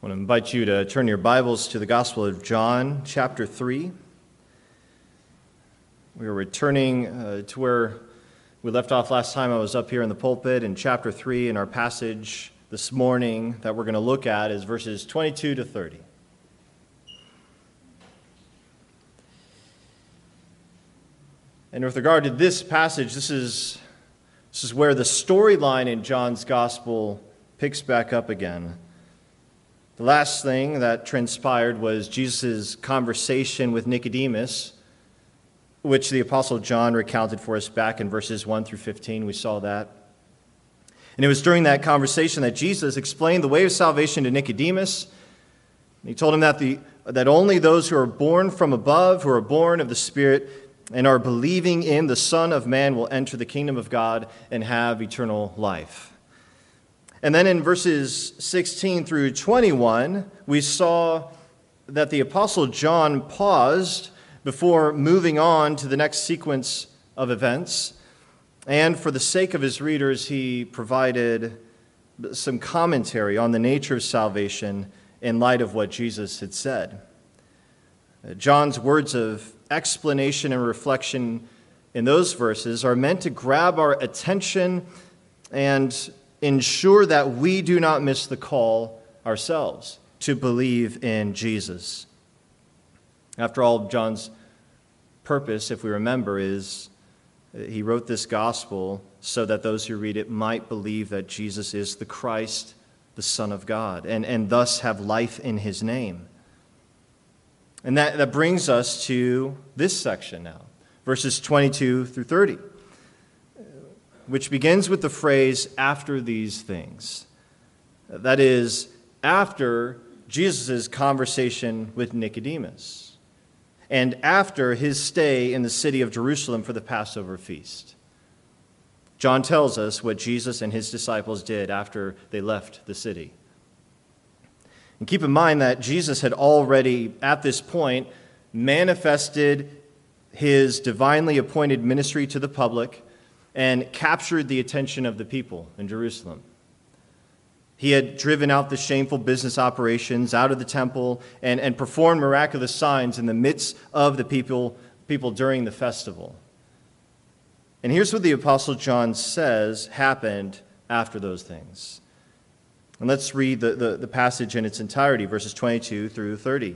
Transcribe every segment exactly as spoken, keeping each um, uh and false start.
I want to invite you to turn your Bibles to the Gospel of John, chapter three. We are returning uh, to where we left off last time I was up here in the pulpit in chapter three, and our passage this morning that we're going to look at is verses twenty-two to thirty. And with regard to this passage, this is, this is where the storyline in John's Gospel picks back up again. The last thing that transpired was Jesus' conversation with Nicodemus, which the Apostle John recounted for us back in verses one through fifteen. We saw that. And it was during that conversation that Jesus explained the way of salvation to Nicodemus. He told him that, the, that only those who are born from above, who are born of the Spirit, and are believing in the Son of Man will enter the kingdom of God and have eternal life. And then in verses sixteen through twenty-one, we saw that the Apostle John paused before moving on to the next sequence of events. And for the sake of his readers, he provided some commentary on the nature of salvation in light of what Jesus had said. John's words of explanation and reflection in those verses are meant to grab our attention and ensure that we do not miss the call ourselves to believe in Jesus. After all, John's purpose, if we remember, is he wrote this gospel so that those who read it might believe that Jesus is the Christ, the Son of God, and, and thus have life in his name. And that, that brings us to this section now, verses twenty-two through thirty. Which begins with the phrase, after these things. That is, after Jesus' conversation with Nicodemus, and after his stay in the city of Jerusalem for the Passover feast. John tells us what Jesus and his disciples did after they left the city. And keep in mind that Jesus had already, at this point, manifested his divinely appointed ministry to the public and captured the attention of the people in Jerusalem. He had driven out the shameful business operations out of the temple and, and performed miraculous signs in the midst of the people, people during the festival. And here's what the Apostle John says happened after those things. And let's read the, the, the passage in its entirety, verses twenty-two through thirty.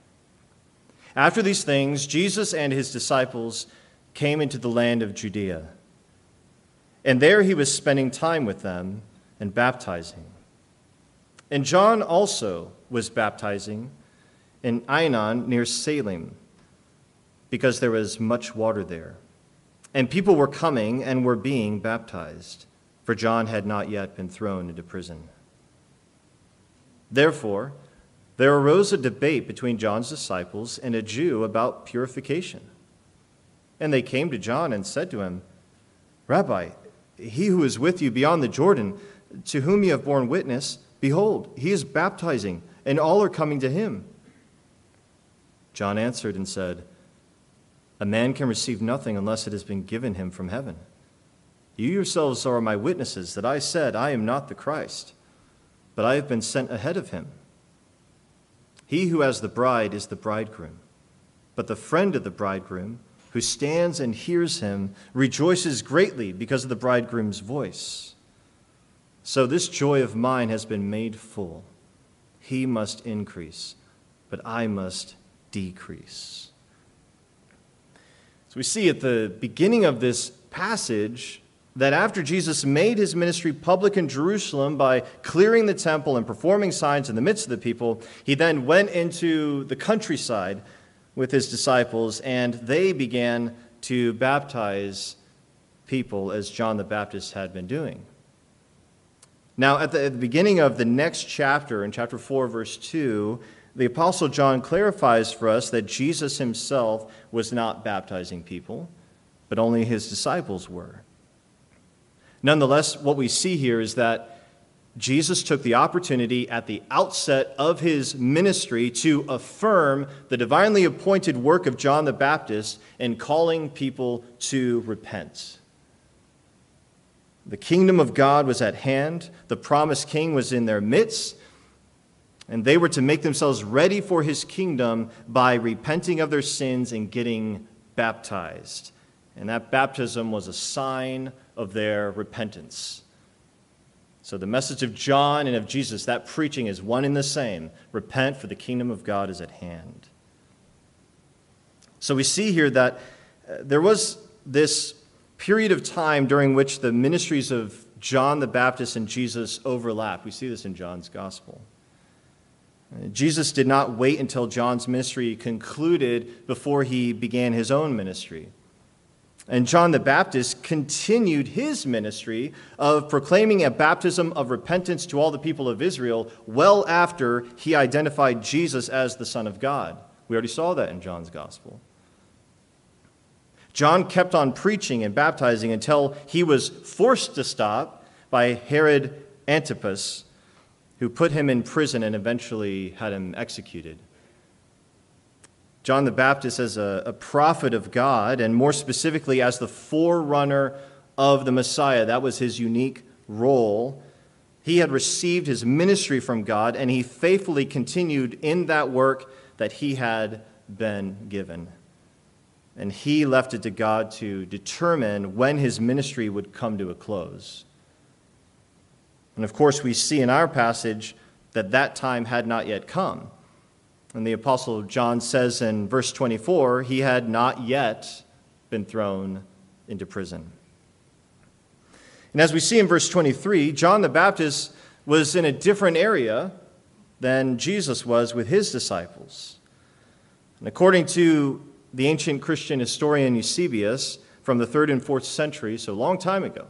After these things, Jesus and his disciples came into the land of Judea. And there he was spending time with them and baptizing. And John also was baptizing in Aenon near Salim, because there was much water there. And people were coming and were being baptized, for John had not yet been thrown into prison. Therefore, there arose a debate between John's disciples and a Jew about purification. And they came to John and said to him, "Rabbi, he who is with you beyond the Jordan, to whom you have borne witness, behold, he is baptizing, and all are coming to him." John answered and said, "A man can receive nothing unless it has been given him from heaven. You yourselves are my witnesses that I said, I am not the Christ, but I have been sent ahead of him. He who has the bride is the bridegroom, but the friend of the bridegroom, who stands and hears him, rejoices greatly because of the bridegroom's voice. So this joy of mine has been made full. He must increase, but I must decrease." So we see at the beginning of this passage that after Jesus made his ministry public in Jerusalem by clearing the temple and performing signs in the midst of the people, he then went into the countryside with his disciples, and they began to baptize people as John the Baptist had been doing. Now, at the, at the beginning of the next chapter, in chapter four, verse two, the Apostle John clarifies for us that Jesus himself was not baptizing people, but only his disciples were. Nonetheless, what we see here is that Jesus took the opportunity at the outset of his ministry to affirm the divinely appointed work of John the Baptist in calling people to repent. The kingdom of God was at hand. The promised king was in their midst. And they were to make themselves ready for his kingdom by repenting of their sins and getting baptized. And that baptism was a sign of their repentance. So the message of John and of Jesus, that preaching is one and the same. Repent, for the kingdom of God is at hand. So we see here that uh, there was this period of time during which the ministries of John the Baptist and Jesus overlapped. We see this in John's gospel. Jesus did not wait until John's ministry concluded before he began his own ministry. And John the Baptist continued his ministry of proclaiming a baptism of repentance to all the people of Israel well after he identified Jesus as the Son of God. We already saw that in John's gospel. John kept on preaching and baptizing until he was forced to stop by Herod Antipas, who put him in prison and eventually had him executed. John the Baptist as a, a prophet of God, and more specifically as the forerunner of the Messiah. That was his unique role. He had received his ministry from God, and he faithfully continued in that work that he had been given. And he left it to God to determine when his ministry would come to a close. And of course, we see in our passage that that time had not yet come. And the Apostle John says in verse twenty-four, he had not yet been thrown into prison. And as we see in verse twenty-three, John the Baptist was in a different area than Jesus was with his disciples. And according to the ancient Christian historian Eusebius from the third and fourth century, so a long time ago,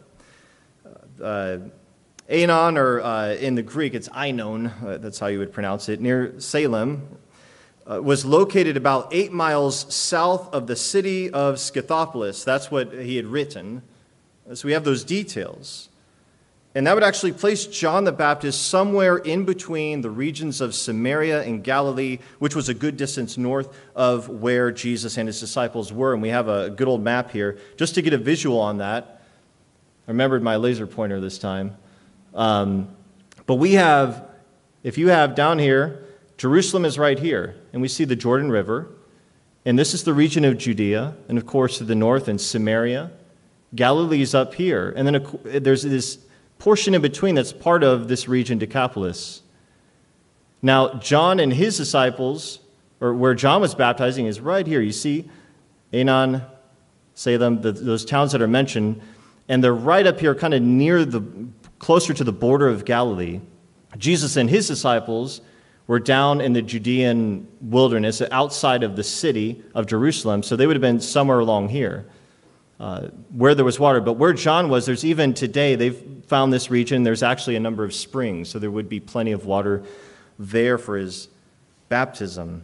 uh, Aenon, or uh, in the Greek, it's Ainon, uh, that's how you would pronounce it, near Salem, uh, was located about eight miles south of the city of Scythopolis. That's what he had written. So we have those details. And that would actually place John the Baptist somewhere in between the regions of Samaria and Galilee, which was a good distance north of where Jesus and his disciples were. And we have a good old map here. Just to get a visual on that, I remembered my laser pointer this time. Um, but we have, if you have down here, Jerusalem is right here, and we see the Jordan River, and this is the region of Judea, and of course to the north in Samaria. Galilee is up here, and then there's this portion in between that's part of this region, Decapolis. Now, John and his disciples, or where John was baptizing, is right here. You see Aenon, Salem, the, those towns that are mentioned, and they're right up here, kind of near the closer to the border of Galilee. Jesus and his disciples were down in the Judean wilderness outside of the city of Jerusalem, so they would have been somewhere along here uh, where there was water. But where John was, there's even today, they've found this region, there's actually a number of springs, so there would be plenty of water there for his baptism.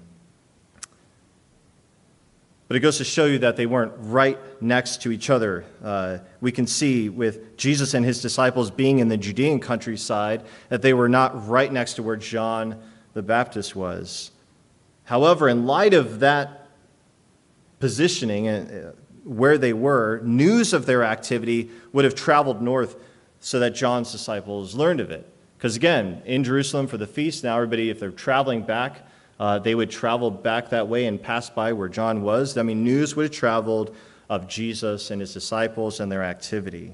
But it goes to show you that they weren't right next to each other. Uh, we can see with Jesus and his disciples being in the Judean countryside that they were not right next to where John the Baptist was. However, in light of that positioning and uh, where they were, news of their activity would have traveled north so that John's disciples learned of it. Because again, in Jerusalem for the feast, now everybody, if they're traveling back, Uh, they would travel back that way and pass by where John was. I mean, news would have traveled of Jesus and his disciples and their activity.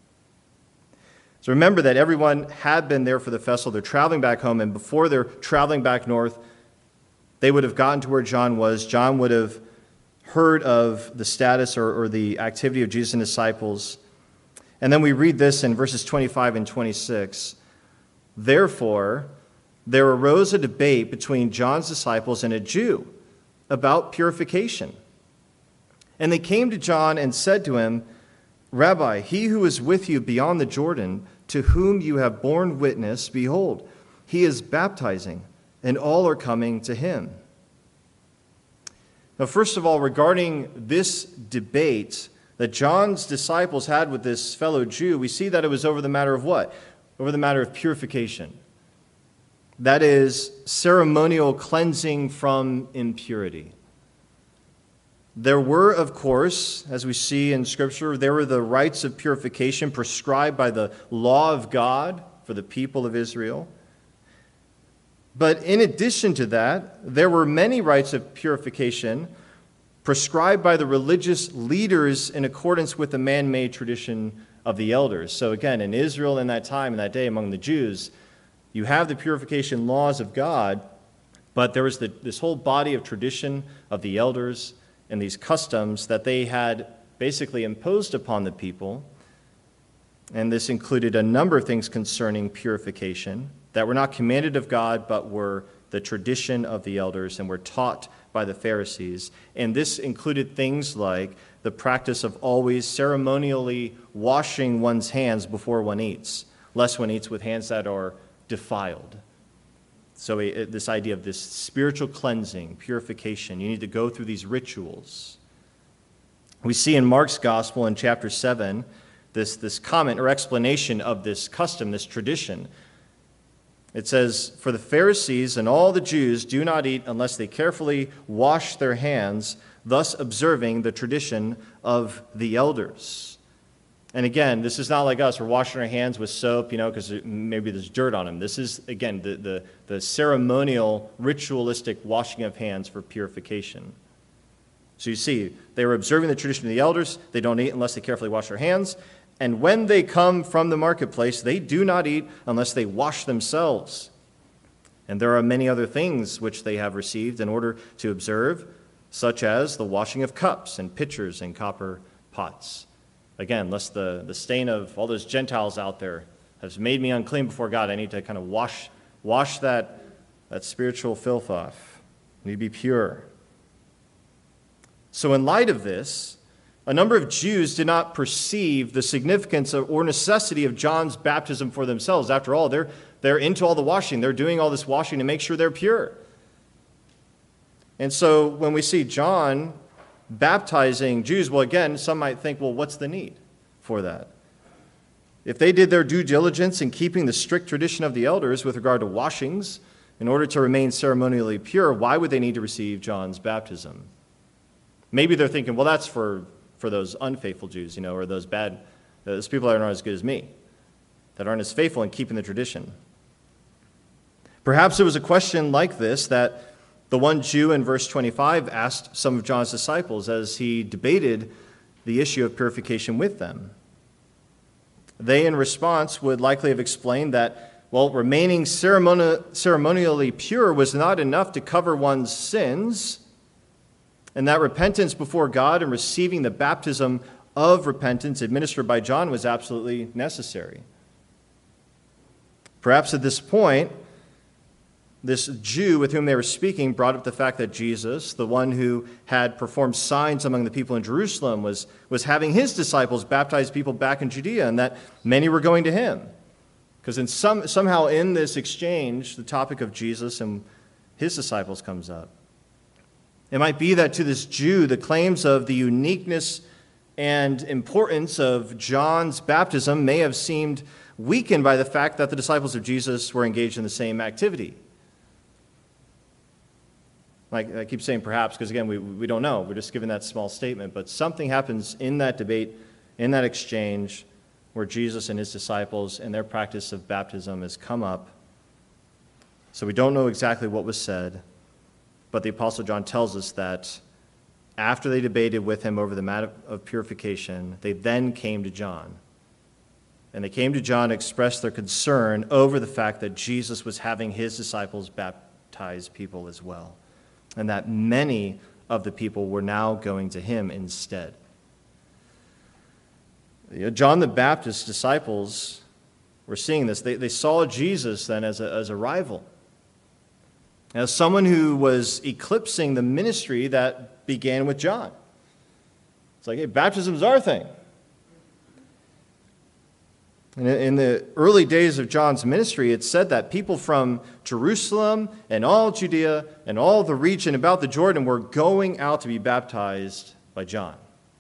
So remember that everyone had been there for the festival. They're traveling back home, and before they're traveling back north, they would have gotten to where John was. John would have heard of the status or, or the activity of Jesus and his disciples. And then we read this in verses twenty-five and twenty-six. Therefore, there arose a debate between John's disciples and a Jew about purification. And they came to John and said to him, Rabbi, he who is with you beyond the Jordan, to whom you have borne witness, behold, he is baptizing, and all are coming to him. Now, first of all, regarding this debate that John's disciples had with this fellow Jew, we see that it was over the matter of what? Over the matter of purification. That is, ceremonial cleansing from impurity. There were, of course, as we see in Scripture, there were the rites of purification prescribed by the law of God for the people of Israel. But in addition to that, there were many rites of purification prescribed by the religious leaders in accordance with the man-made tradition of the elders. So again, in Israel in that time, in that day, among the Jews, you have the purification laws of God, but there was the, this whole body of tradition of the elders and these customs that they had basically imposed upon the people. And this included a number of things concerning purification that were not commanded of God, but were the tradition of the elders and were taught by the Pharisees. And this included things like the practice of always ceremonially washing one's hands before one eats, lest one eats with hands that are defiled. So a, this idea of this spiritual cleansing, purification, you need to go through these rituals. We see in Mark's gospel in chapter seven, this, this comment or explanation of this custom, this tradition. It says, "For the Pharisees and all the Jews do not eat unless they carefully wash their hands, thus observing the tradition of the elders." And again, this is not like us. We're washing our hands with soap, you know, because maybe there's dirt on them. This is, again, the, the, the ceremonial, ritualistic washing of hands for purification. So you see, they were observing the tradition of the elders. They don't eat unless they carefully wash their hands. And when they come from the marketplace, they do not eat unless they wash themselves. And there are many other things which they have received in order to observe, such as the washing of cups and pitchers and copper pots. Again, lest the, the stain of all those Gentiles out there has made me unclean before God, I need to kind of wash, wash that, that spiritual filth off. I need to be pure. So in light of this, a number of Jews did not perceive the significance or necessity of John's baptism for themselves. After all, they're, they're into all the washing. They're doing all this washing to make sure they're pure. And so when we see John baptizing Jews, well, again, some might think, well, what's the need for that? If they did their due diligence in keeping the strict tradition of the elders with regard to washings in order to remain ceremonially pure, why would they need to receive John's baptism? Maybe they're thinking, well, that's for... for those unfaithful Jews, you know, or those bad, those people that are not as good as me, that aren't as faithful in keeping the tradition. Perhaps it was a question like this that the one Jew in verse twenty-five asked some of John's disciples as he debated the issue of purification with them. They, in response, would likely have explained that, well, remaining ceremoni- ceremonially pure was not enough to cover one's sins, and that repentance before God and receiving the baptism of repentance administered by John was absolutely necessary. Perhaps at this point, this Jew with whom they were speaking brought up the fact that Jesus, the one who had performed signs among the people in Jerusalem, was, was having his disciples baptize people back in Judea, and that many were going to him. Because in some, somehow in this exchange, the topic of Jesus and his disciples comes up. It might be that to this Jew, the claims of the uniqueness and importance of John's baptism may have seemed weakened by the fact that the disciples of Jesus were engaged in the same activity. Like I keep saying perhaps, because again, we, we don't know. We're just giving that small statement. But something happens in that debate, in that exchange, where Jesus and his disciples and their practice of baptism has come up. So we don't know exactly what was said. But the Apostle John tells us that after they debated with him over the matter of purification, they then came to John. And they came to John to express their concern over the fact that Jesus was having his disciples baptize people as well, and that many of the people were now going to him instead. John the Baptist's disciples were seeing this. They, they saw Jesus then as a, as a rival, as someone who was eclipsing the ministry that began with John. It's like, hey, baptism's our thing. And in the early days of John's ministry, it said that people from Jerusalem and all Judea and all the region about the Jordan were going out to be baptized by John.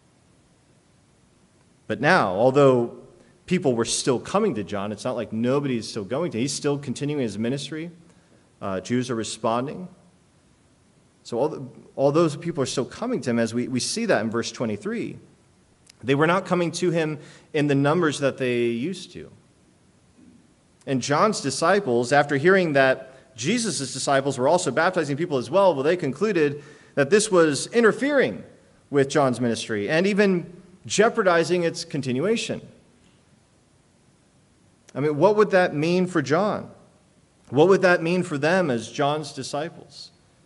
But now, although people were still coming to John, it's not like nobody's still going to. He's still continuing his ministry. Uh, Jews are responding. So all, the, all those people are still coming to him, as we, we see that in verse twenty-three. They were not coming to him in the numbers that they used to. And John's disciples, after hearing that Jesus' disciples were also baptizing people as well, well, they concluded that this was interfering with John's ministry and even jeopardizing its continuation. I mean, what would that mean for John? What would that mean for them as John's disciples?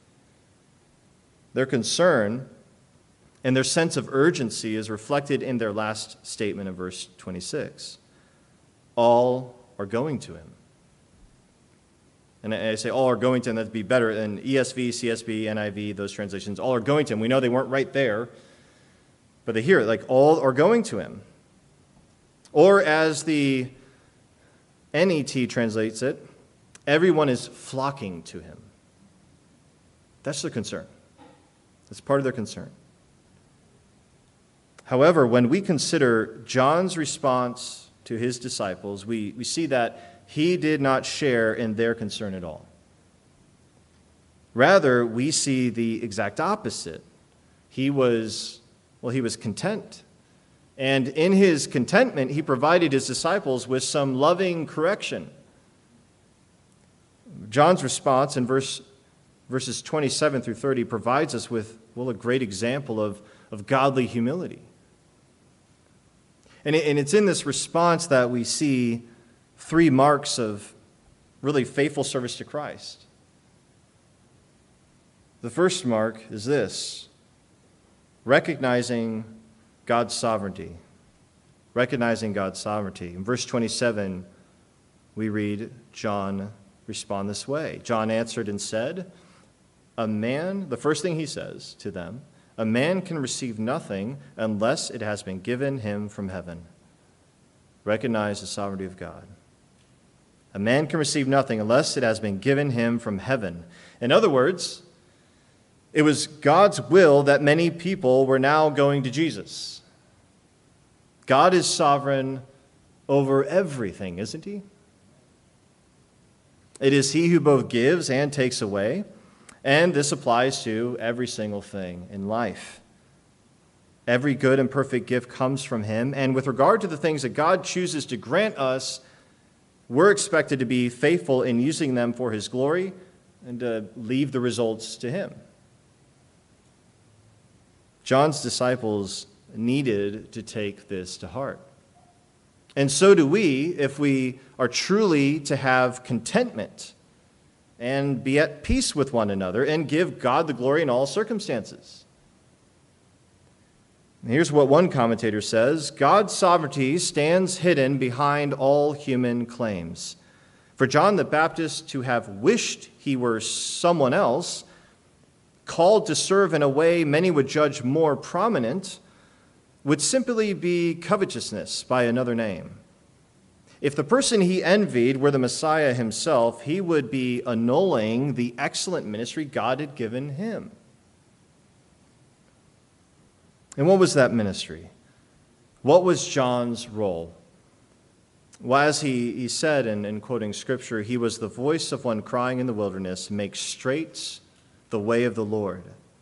Their concern and their sense of urgency is reflected in their last statement in verse twenty-six. All are going to him. And I say all are going to him, that'd be better than E S V, C S B, N I V, those translations. All are going to him. We know they weren't right there, but they hear it, like all are going to him. Or as the N E T translates it, everyone is flocking to him. That's their concern. That's part of their concern. However, when we consider John's response to his disciples, we, we see that he did not share in their concern at all. Rather, we see the exact opposite. He was, well, he was content. And in his contentment, he provided his disciples with some loving correction. John's response in verse, verses twenty-seven through thirty provides us with, well, a great example of, of godly humility. And, it, and it's in this response that we see three marks of really faithful service to Christ. The first mark is this: recognizing God's sovereignty. Recognizing God's sovereignty. In verse twenty-seven, we read John respond this way. John answered and said, a man, the first thing he says to them, a man can receive nothing unless it has been given him from heaven. Recognize the sovereignty of God. A man can receive nothing unless it has been given him from heaven. In other words, it was God's will that many people were now going to Jesus. God is sovereign over everything, isn't he? It is he who both gives and takes away, and this applies to every single thing in life. Every good and perfect gift comes from him, and with regard to the things that God chooses to grant us, we're expected to be faithful in using them for his glory and to leave the results to him. John's disciples needed to take this to heart. And so do we, if we are truly to have contentment and be at peace with one another and give God the glory in all circumstances. Here's what one commentator says: God's sovereignty stands hidden behind all human claims. For John the Baptist to have wished he were someone else, called to serve in a way many would judge more prominent, would simply be covetousness by another name. If the person he envied were the Messiah himself, he would be annulling the excellent ministry God had given him. And what was that ministry? What was John's role? Well, as he, he said in, in quoting Scripture, he was the voice of one crying in the wilderness, make straight the way of the Lord.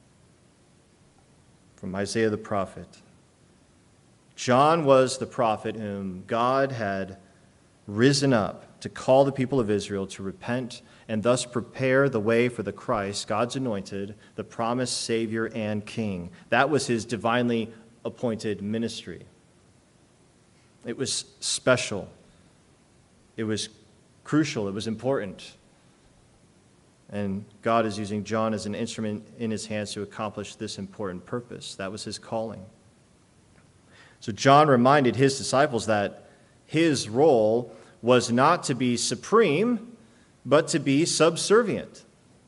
From Isaiah the prophet. John was the prophet whom God had risen up to call the people of Israel to repent and thus prepare the way for the Christ, God's anointed, the promised Savior and King. That was his divinely appointed ministry. It was special. It was crucial. It was important. And God is using John as an instrument in his hands to accomplish this important purpose. That was his calling. So John reminded his disciples that his role was not to be supreme, but to be subservient.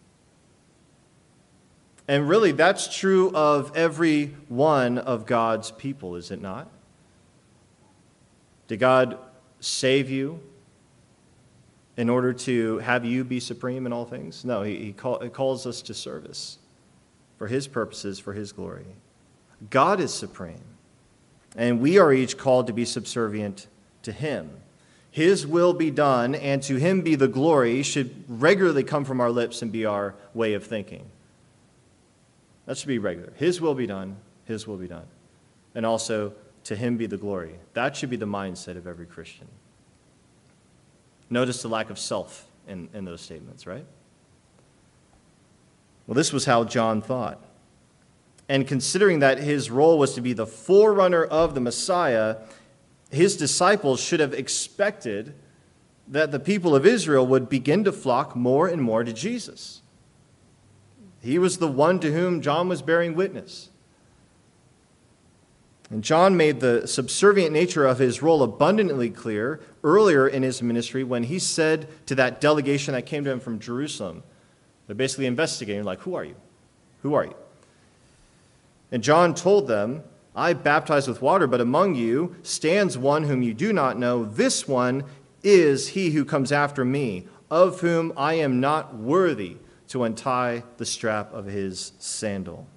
And really, that's true of every one of God's people, is it not? Did God save you in order to have you be supreme in all things? No, he, he, call, he calls us to service for his purposes, for his glory. God is supreme. And we are each called to be subservient to him. His will be done, and to him be the glory should regularly come from our lips and be our way of thinking. That should be regular. His will be done, his will be done. And also, to him be the glory. That should be the mindset of every Christian. Notice the lack of self in, in those statements, right? Well, this was how John thought. And considering that his role was to be the forerunner of the Messiah, his disciples should have expected that the people of Israel would begin to flock more and more to Jesus. He was the one to whom John was bearing witness. And John made the subservient nature of his role abundantly clear earlier in his ministry when he said to that delegation that came to him from Jerusalem, they're basically investigating, like, who are you? Who are you? And John told them, I baptize with water, but among you stands one whom you do not know. This one is he who comes after me, of whom I am not worthy to untie the strap of his sandal.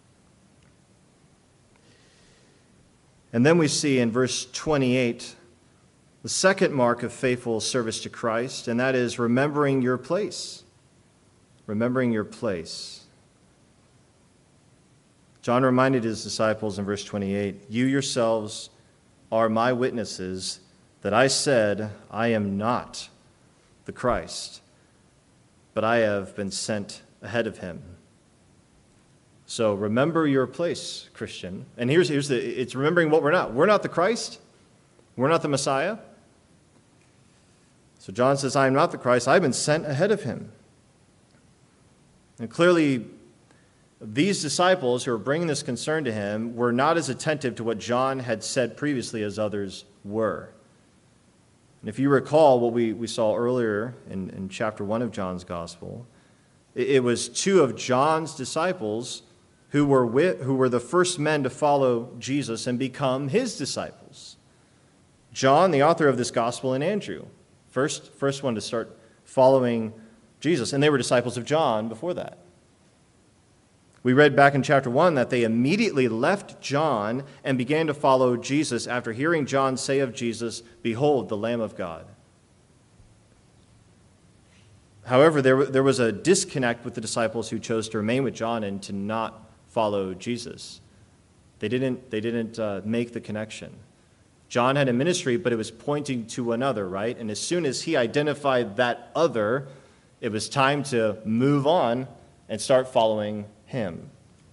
And then we see in verse twenty-eight the second mark of faithful service to Christ, and that is remembering your place. Remembering your place. John reminded his disciples in verse twenty-eight, you yourselves are my witnesses that I said, I am not the Christ, but I have been sent ahead of him. So remember your place, Christian. And here's, here's the, it's remembering what we're not. We're not the Christ. We're not the Messiah. So John says, I am not the Christ. I've been sent ahead of him. And clearly, these disciples who are bringing this concern to him were not as attentive to what John had said previously as others were. And if you recall what we, we saw earlier in, in chapter one of John's gospel, it, it was two of John's disciples who were with, who were the first men to follow Jesus and become his disciples. John, the author of this gospel, and Andrew, first, first one to start following Jesus. And they were disciples of John before that. We read back in chapter one that they immediately left John and began to follow Jesus after hearing John say of Jesus, behold, the Lamb of God. However, there, there was a disconnect with the disciples who chose to remain with John and to not follow Jesus. They didn't, they didn't uh, make the connection. John had a ministry, but it was pointing to another, right? And as soon as he identified that other, it was time to move on and start following him.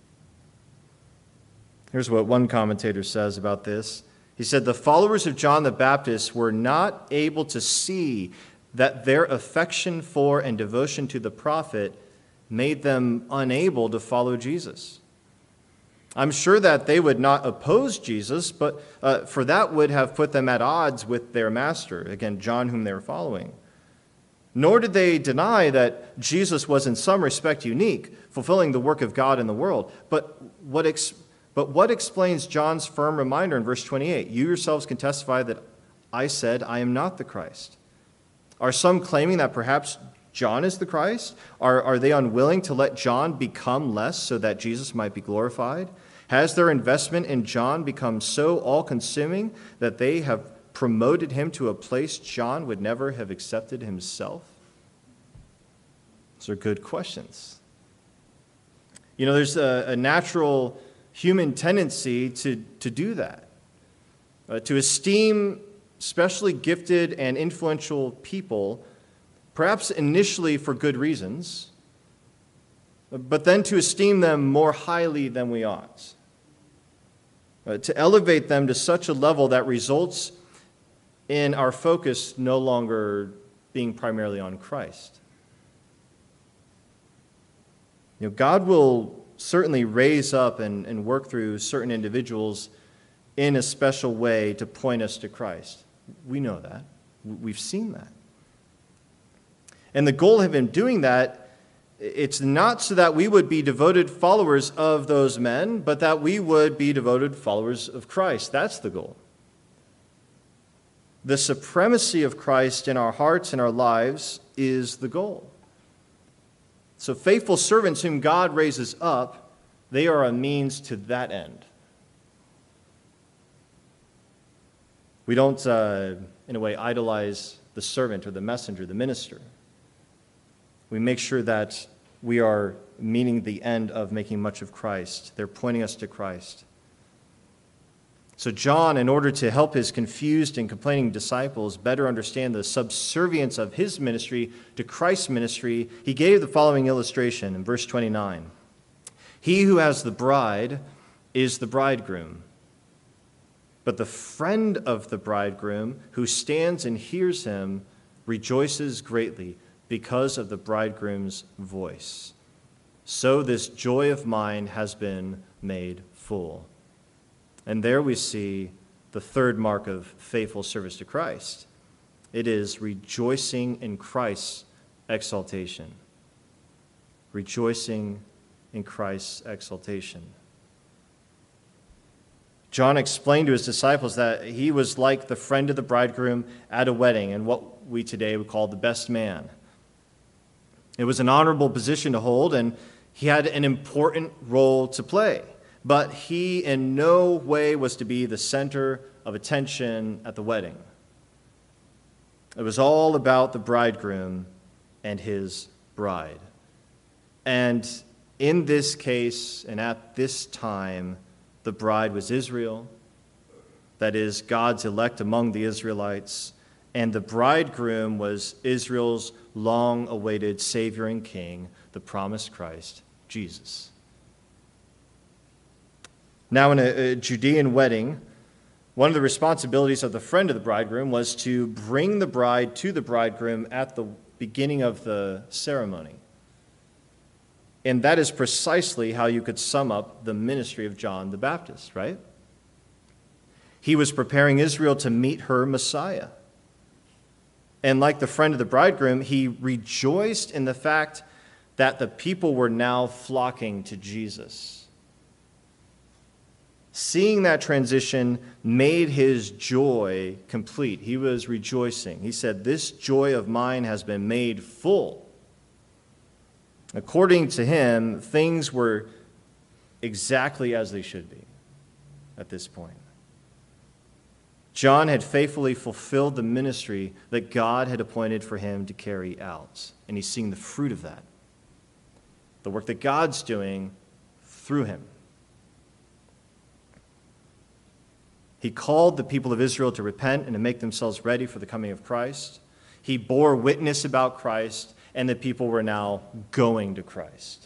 Here's what one commentator says about this. He said, the followers of John the Baptist were not able to see that their affection for and devotion to the prophet made them unable to follow Jesus. I'm sure that they would not oppose Jesus, but uh, for that would have put them at odds with their master, again, John, whom they were following. Nor did they deny that Jesus was in some respect unique, fulfilling the work of God in the world. But what, ex- but what explains John's firm reminder in verse twenty-eight? You yourselves can testify that I said, I am not the Christ. Are some claiming that perhaps John is the Christ? Are, are they unwilling to let John become less so that Jesus might be glorified? Has their investment in John become so all-consuming that they have promoted him to a place John would never have accepted himself? Those are good questions. You know, there's a, a natural human tendency to, to do that, uh, to esteem specially gifted and influential people, perhaps initially for good reasons, but then to esteem them more highly than we ought, uh, to elevate them to such a level that results in our focus no longer being primarily on Christ. You know, God will certainly raise up and, and work through certain individuals in a special way to point us to Christ. We know that. We've seen that. And the goal of him doing that, it's not so that we would be devoted followers of those men, but that we would be devoted followers of Christ. That's the goal. The supremacy of Christ in our hearts and our lives is the goal. So faithful servants whom God raises up, they are a means to that end. We don't, uh, in a way, idolize the servant or the messenger, the minister. We make sure that we are meeting the end of making much of Christ. They're pointing us to Christ. So John, in order to help his confused and complaining disciples better understand the subservience of his ministry to Christ's ministry, he gave the following illustration in verse twenty-nine. He who has the bride is the bridegroom, but the friend of the bridegroom who stands and hears him rejoices greatly because of the bridegroom's voice. So this joy of mine has been made full. And there we see the third mark of faithful service to Christ. It is rejoicing in Christ's exaltation. Rejoicing in Christ's exaltation. John explained to his disciples that he was like the friend of the bridegroom at a wedding, and what we today would call the best man. It was an honorable position to hold, and he had an important role to play. But he in no way was to be the center of attention at the wedding. It was all about the bridegroom and his bride. And in this case, and at this time, the bride was Israel, that is, God's elect among the Israelites, and the bridegroom was Israel's long-awaited Savior and King, the promised Christ, Jesus. Now, in a, a Judean wedding, one of the responsibilities of the friend of the bridegroom was to bring the bride to the bridegroom at the beginning of the ceremony. And that is precisely how you could sum up the ministry of John the Baptist, right? He was preparing Israel to meet her Messiah. And like the friend of the bridegroom, he rejoiced in the fact that the people were now flocking to Jesus. Seeing that transition made his joy complete. He was rejoicing. He said, "This joy of mine has been made full." According to him, things were exactly as they should be at this point. John had faithfully fulfilled the ministry that God had appointed for him to carry out, and he's seeing the fruit of that, the work that God's doing through him. He called the people of Israel to repent and to make themselves ready for the coming of Christ. He bore witness about Christ, and the people were now going to Christ.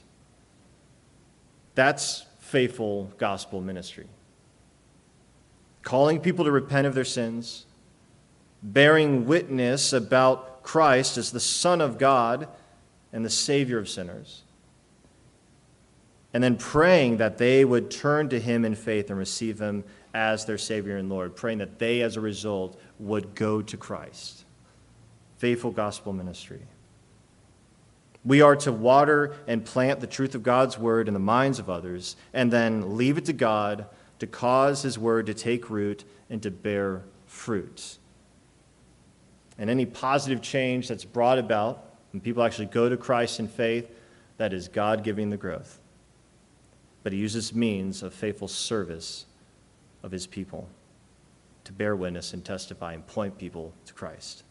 That's faithful gospel ministry. Calling people to repent of their sins, bearing witness about Christ as the Son of God and the Savior of sinners, and then praying that they would turn to him in faith and receive him as their Savior and Lord, praying that they, as a result, would go to Christ. Faithful gospel ministry. We are to water and plant the truth of God's word in the minds of others, and then leave it to God to cause his word to take root and to bear fruit. And any positive change that's brought about when people actually go to Christ in faith, that is God giving the growth. But he uses means of faithful service of his people to bear witness and testify and point people to Christ.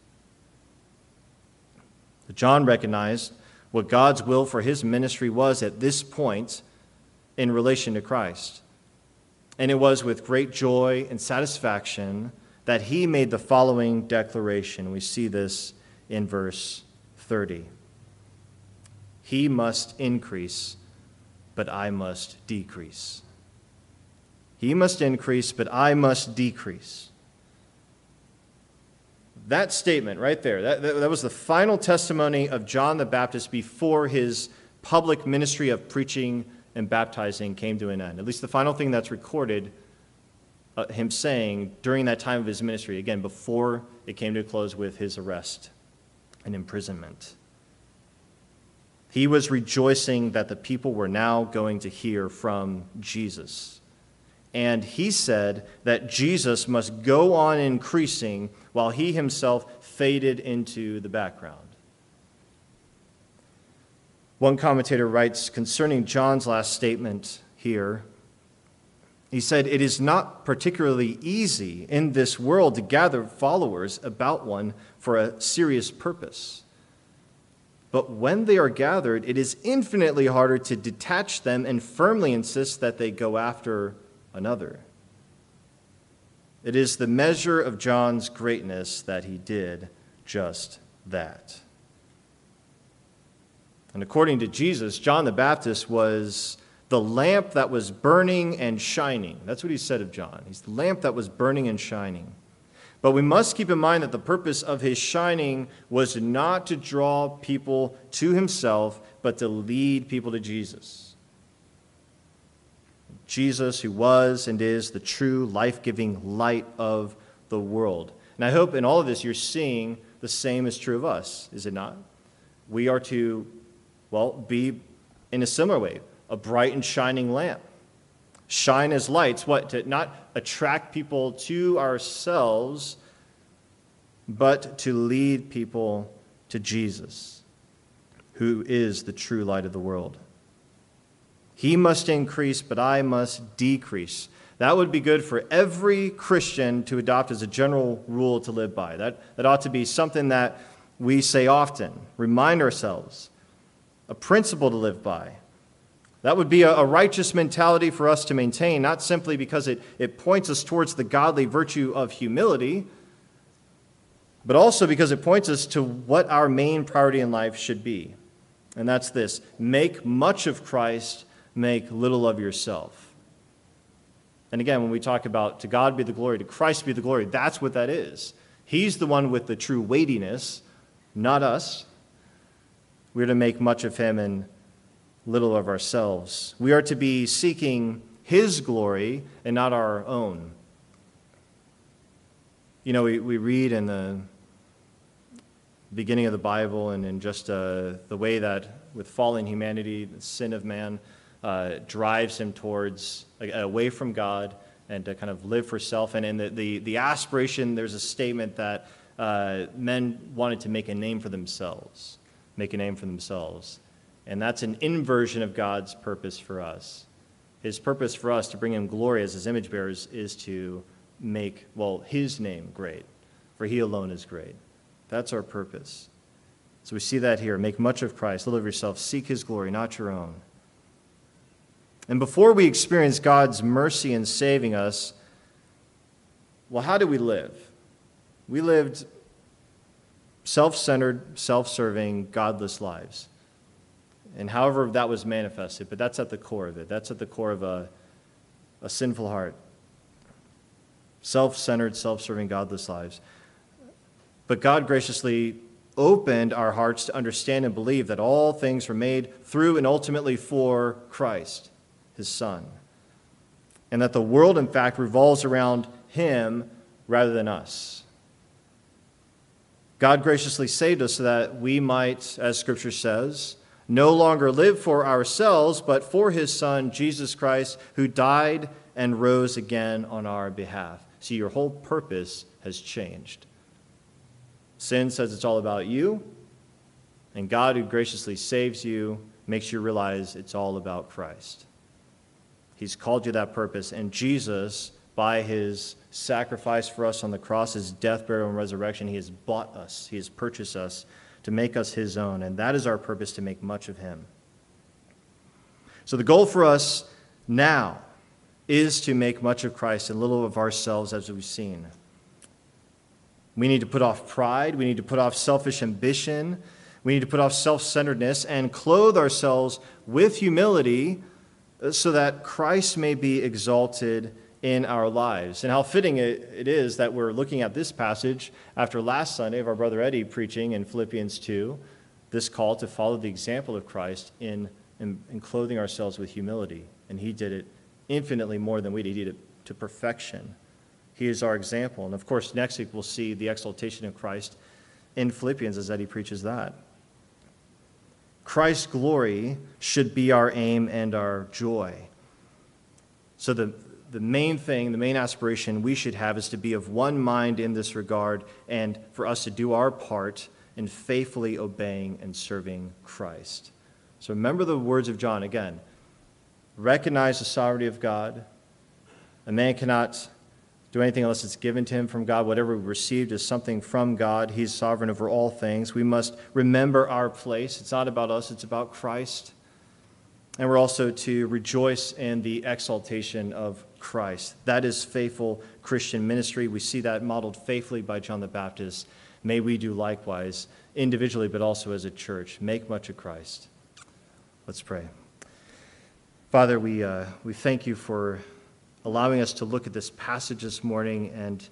John recognized what God's will for his ministry was at this point in relation to Christ. And it was with great joy and satisfaction that he made the following declaration. We see this in verse thirty. He must increase, but I must decrease. He must increase, but I must decrease. That statement right there, that, that, that was the final testimony of John the Baptist before his public ministry of preaching and baptizing came to an end. At least the final thing that's recorded, uh, him saying during that time of his ministry, again, before it came to a close with his arrest and imprisonment. He was rejoicing that the people were now going to hear from Jesus. And he said that Jesus must go on increasing while he himself faded into the background. One commentator writes concerning John's last statement here, he said, "It is not particularly easy in this world to gather followers about one for a serious purpose. But when they are gathered, it is infinitely harder to detach them and firmly insist that they go after another." It is the measure of John's greatness that he did just that. And according to Jesus, John the Baptist was the lamp that was burning and shining. That's what he said of John. He's the lamp that was burning and shining. But we must keep in mind that the purpose of his shining was not to draw people to himself, but to lead people to Jesus. Jesus, who was and is the true life-giving light of the world. And I hope in all of this you're seeing the same is true of us, is it not? We are to, well, be in a similar way, a bright and shining lamp. Shine as lights, what? To not attract people to ourselves, but to lead people to Jesus, who is the true light of the world. He must increase, but I must decrease. That would be good for every Christian to adopt as a general rule to live by. That, that ought to be something that we say often, remind ourselves, a principle to live by. That would be a, a righteous mentality for us to maintain, not simply because it, it points us towards the godly virtue of humility, but also because it points us to what our main priority in life should be. And that's this: make much of Christ, make little of yourself. And again, when we talk about to God be the glory, to Christ be the glory, that's what that is. He's the one with the true weightiness, not us. We're to make much of him and little of ourselves. We are to be seeking his glory and not our own. You know, we, we read in the beginning of the Bible and in just uh, the way that with fallen humanity, the sin of man uh, drives him towards, like, away from God and to kind of live for self. And in the, the, the aspiration, there's a statement that uh, men wanted to make a name for themselves, make a name for themselves. And that's an inversion of God's purpose for us. His purpose for us to bring him glory as his image bearers is to make, well, his name great, for he alone is great. That's our purpose. So we see that here. Make much of Christ, little of yourself, seek his glory, not your own. And before we experience God's mercy in saving us, well, how do we live? We lived self-centered, self-serving, godless lives. And however that was manifested, but that's at the core of it. That's at the core of a, a sinful heart. Self-centered, self-serving, godless lives. But God graciously opened our hearts to understand and believe that all things were made through and ultimately for Christ, his Son. And that the world, in fact, revolves around him rather than us. God graciously saved us so that we might, as Scripture says, no longer live for ourselves, but for his Son, Jesus Christ, who died and rose again on our behalf. See, your whole purpose has changed. Sin says it's all about you, and God, who graciously saves you, makes you realize it's all about Christ. He's called you that purpose, and Jesus, by his sacrifice for us on the cross, his death, burial, and resurrection, he has bought us, he has purchased us to make us his own, and that is our purpose, to make much of him. So the goal for us now is to make much of Christ and little of ourselves, as we've seen. We need to put off pride. We need to put off selfish ambition. We need to put off self-centeredness and clothe ourselves with humility so that Christ may be exalted in our lives. And how fitting it is that we're looking at this passage after last Sunday of our brother Eddie preaching in Philippians two, this call to follow the example of Christ in, in, in clothing ourselves with humility. And he did it infinitely more than we did. He did it to perfection. He is our example. And of course, next week we'll see the exaltation of Christ in Philippians as Eddie preaches that. Christ's glory should be our aim and our joy. So the, the main thing, the main aspiration we should have is to be of one mind in this regard, and for us to do our part in faithfully obeying and serving Christ. So remember the words of John again. Recognize the sovereignty of God. A man cannot do anything unless it's given to him from God. Whatever we received is something from God. He's sovereign over all things. We must remember our place. It's not about us, it's about Christ. And we're also to rejoice in the exaltation of Christ. That is faithful Christian ministry. We see that modeled faithfully by John the Baptist. May we do likewise, individually, but also as a church. Make much of Christ. Let's pray. Father, we, uh, we thank you for allowing us to look at this passage this morning and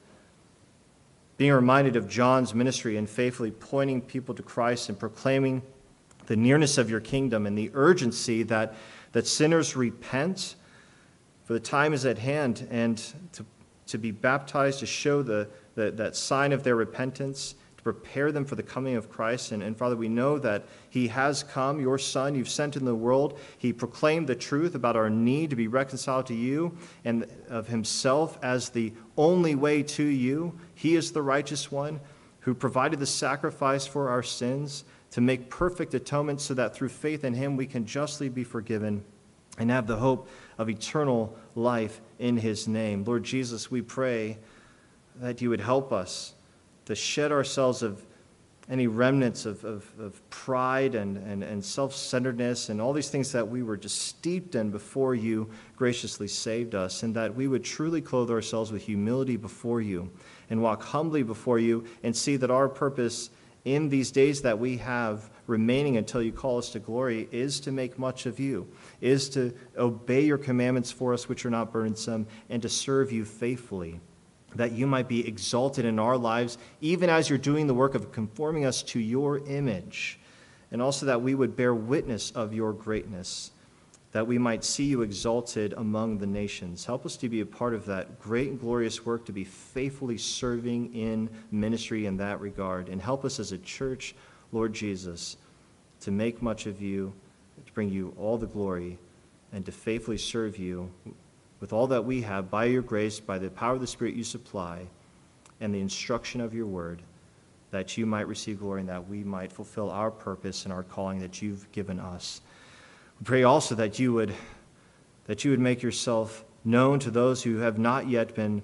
being reminded of John's ministry and faithfully pointing people to Christ and proclaiming the nearness of your kingdom and the urgency that, that sinners repent, for the time is at hand, and to, to be baptized to show the, the, that sign of their repentance, to prepare them for the coming of Christ. And, and Father, we know that he has come, your Son, you've sent in the world. He proclaimed the truth about our need to be reconciled to you and of himself as the only way to you. He is the righteous one who provided the sacrifice for our sins to make perfect atonement so that through faith in him we can justly be forgiven and have the hope of eternal life in his name. Lord Jesus, we pray that you would help us to shed ourselves of any remnants of, of, of pride and, and, and self-centeredness and all these things that we were just steeped in before you graciously saved us, and that we would truly clothe ourselves with humility before you and walk humbly before you and see that our purpose in these days that we have remaining until you call us to glory is to make much of you, is to obey your commandments for us which are not burdensome, and to serve you faithfully, that you might be exalted in our lives, even as you're doing the work of conforming us to your image, and also that we would bear witness of your greatness, that we might see you exalted among the nations. Help us to be a part of that great and glorious work, to be faithfully serving in ministry in that regard, and help us as a church, Lord Jesus, to make much of you, to bring you all the glory, and to faithfully serve you with all that we have by your grace, by the power of the Spirit you supply, and the instruction of your word, that you might receive glory and that we might fulfill our purpose and our calling that you've given us. We pray also that you would, that you would make yourself known to those who have not yet been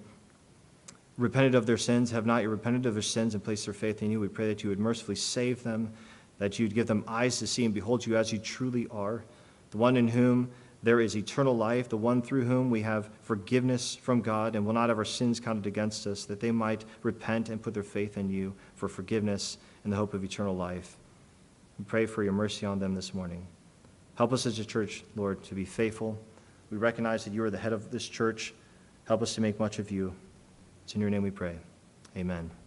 repented of their sins, have not yet repented of their sins and placed their faith in you. We pray that you would mercifully save them, that you would give them eyes to see and behold you as you truly are, the one in whom there is eternal life, the one through whom we have forgiveness from God and will not have our sins counted against us, that they might repent and put their faith in you for forgiveness and the hope of eternal life. We pray for your mercy on them this morning. Help us as a church, Lord, to be faithful. We recognize that you are the head of this church. Help us to make much of you. It's in your name we pray. Amen.